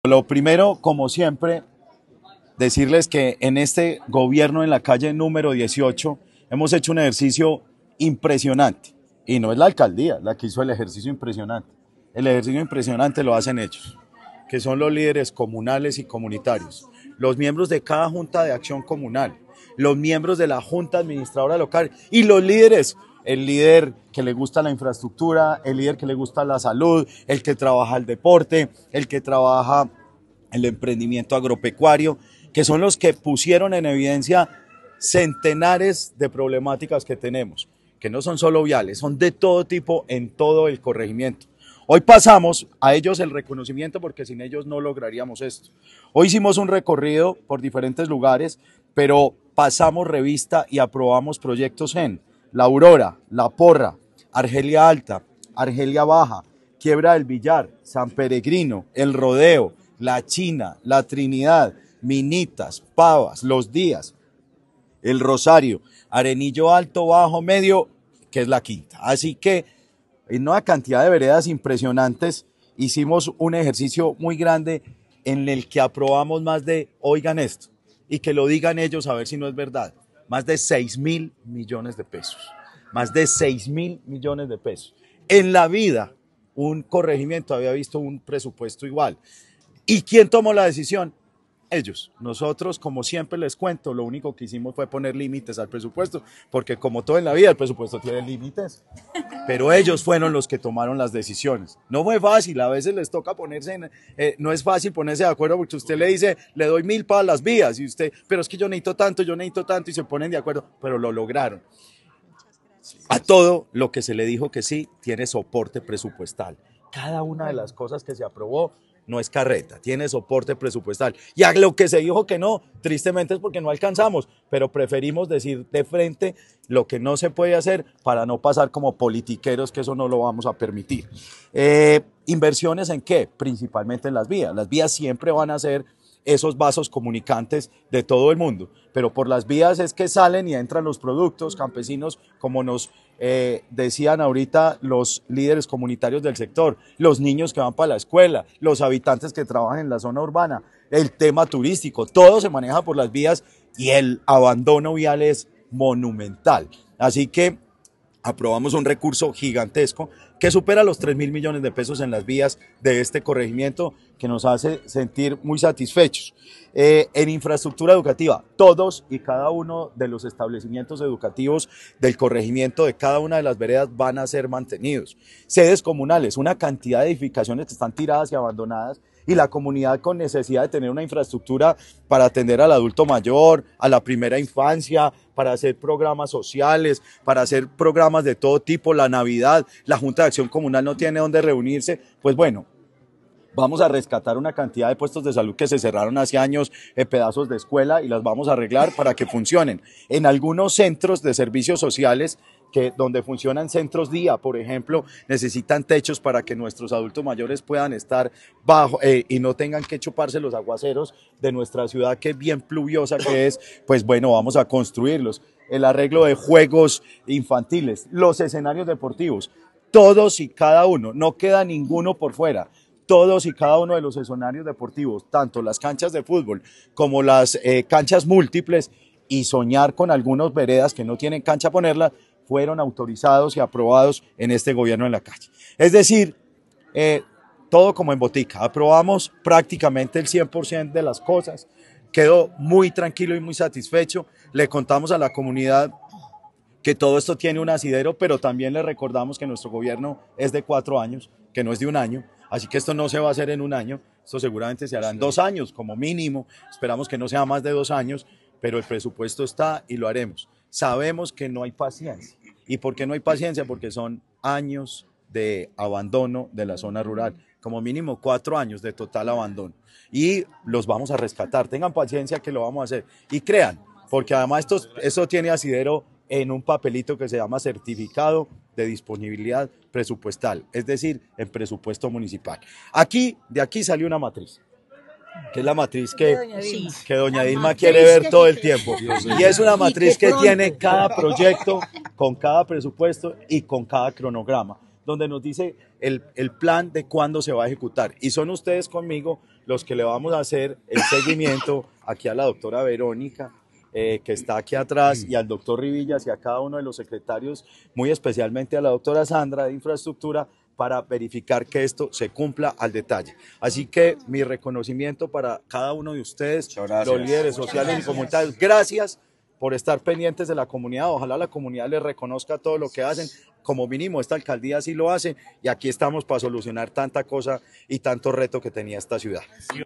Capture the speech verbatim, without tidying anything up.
Lo primero, como siempre, decirles que en este gobierno en la calle número dieciocho hemos hecho un ejercicio impresionante. Y no es la alcaldía la que hizo el ejercicio impresionante. El ejercicio impresionante lo hacen ellos, que son los líderes comunales y comunitarios, los miembros de cada junta de acción comunal, los miembros de la junta administradora local y los líderes, el líder que le gusta la infraestructura, el líder que le gusta la salud, el que trabaja el deporte, el que trabaja el emprendimiento agropecuario, que son los que pusieron en evidencia centenares de problemáticas que tenemos, que no son solo viales, son de todo tipo en todo el corregimiento. Hoy pasamos a ellos el reconocimiento porque sin ellos no lograríamos esto. Hoy hicimos un recorrido por diferentes lugares, pero pasamos revista y aprobamos proyectos en La Aurora, La Porra, Argelia Alta, Argelia Baja, Quiebra del Villar, San Peregrino, El Rodeo, La China, La Trinidad, Minitas, Pavas, Los Días, El Rosario, Arenillo Alto, Bajo, Medio, que es la quinta. Así que en una cantidad de veredas impresionantes hicimos un ejercicio muy grande en el que aprobamos más de, oigan esto, y que lo digan ellos a ver si no es verdad, más de seis mil millones de pesos. Más de seis mil millones de pesos. En la vida, un corregimiento había visto un presupuesto igual. ¿Y quién tomó la decisión? Ellos. Nosotros, como siempre les cuento, lo único que hicimos fue poner límites al presupuesto, porque como todo en la vida, el presupuesto tiene límites. Pero ellos fueron los que tomaron las decisiones. No fue fácil, a veces les toca ponerse, en, eh, no es fácil ponerse de acuerdo, porque usted le dice, le doy mil para las vías, y usted, pero es que yo necesito tanto, yo necesito tanto, y se ponen de acuerdo, pero lo lograron. A todo lo que se le dijo que sí, tiene soporte presupuestal. Cada una de las cosas que se aprobó no es carreta, tiene soporte presupuestal. Y a lo que se dijo que no, tristemente es porque no alcanzamos, pero preferimos decir de frente lo que no se puede hacer para no pasar como politiqueros, que eso no lo vamos a permitir. Eh, ¿Inversiones en qué? Principalmente en las vías. Las vías siempre van a ser esos vasos comunicantes de todo el mundo, pero por las vías es que salen y entran los productos campesinos, como nos eh, decían ahorita los líderes comunitarios del sector, los niños que van para la escuela, los habitantes que trabajan en la zona urbana, el tema turístico, todo se maneja por las vías y el abandono vial es monumental. Así que aprobamos un recurso gigantesco que supera los tres mil millones de pesos en las vías de este corregimiento, que nos hace sentir muy satisfechos. Eh, en infraestructura educativa, todos y cada uno de los establecimientos educativos del corregimiento de cada una de las veredas van a ser mantenidos. Sedes comunales, una cantidad de edificaciones que están tiradas y abandonadas, y la comunidad con necesidad de tener una infraestructura para atender al adulto mayor, a la primera infancia, para hacer programas sociales, para hacer programas de todo tipo, la Navidad, la Junta de Acción Comunal no tiene dónde reunirse, pues bueno, vamos a rescatar una cantidad de puestos de salud que se cerraron hace años, eh, pedazos de escuela, y las vamos a arreglar para que funcionen. En algunos centros de servicios sociales, que donde funcionan centros día, por ejemplo, necesitan techos para que nuestros adultos mayores puedan estar bajo eh, y no tengan que chuparse los aguaceros de nuestra ciudad, que es bien pluviosa que es, pues bueno, vamos a construirlos. El arreglo de juegos infantiles, los escenarios deportivos, todos y cada uno, no queda ninguno por fuera. Todos y cada uno de los escenarios deportivos, tanto las canchas de fútbol como las eh, canchas múltiples, y soñar con algunos veredas que no tienen cancha ponerlas, fueron autorizados y aprobados en este gobierno en la calle. Es decir, eh, todo como en botica, aprobamos prácticamente el cien por ciento de las cosas, quedó muy tranquilo y muy satisfecho, le contamos a la comunidad que todo esto tiene un asidero, pero también le recordamos que nuestro gobierno es de cuatro años, que no es de un año, así que esto no se va a hacer en un año, esto seguramente se hará en dos años como mínimo, esperamos que no sea más de dos años, pero el presupuesto está y lo haremos. Sabemos que no hay paciencia. ¿Y por qué no hay paciencia? Porque son años de abandono de la zona rural, como mínimo cuatro años de total abandono, y los vamos a rescatar. Tengan paciencia que lo vamos a hacer, y crean, porque además esto, esto tiene asidero en un papelito que se llama certificado de disponibilidad presupuestal, es decir, en presupuesto municipal. Aquí, de aquí salió una matriz, que es la matriz que doña Dilma, que doña Dilma quiere ver todo el tiempo, y es una matriz que tiene cada proyecto con cada presupuesto y con cada cronograma, donde nos dice el, el plan de cuándo se va a ejecutar, y son ustedes conmigo los que le vamos a hacer el seguimiento aquí a la doctora Verónica, eh, que está aquí atrás, y al doctor Rivillas y a cada uno de los secretarios, muy especialmente a la doctora Sandra de Infraestructura, para verificar que esto se cumpla al detalle. Así que mi reconocimiento para cada uno de ustedes, los líderes sociales y comunitarios. Gracias por estar pendientes de la comunidad. Ojalá la comunidad les reconozca todo lo que hacen. Como mínimo, esta alcaldía sí lo hace, y aquí estamos para solucionar tanta cosa y tanto reto que tenía esta ciudad.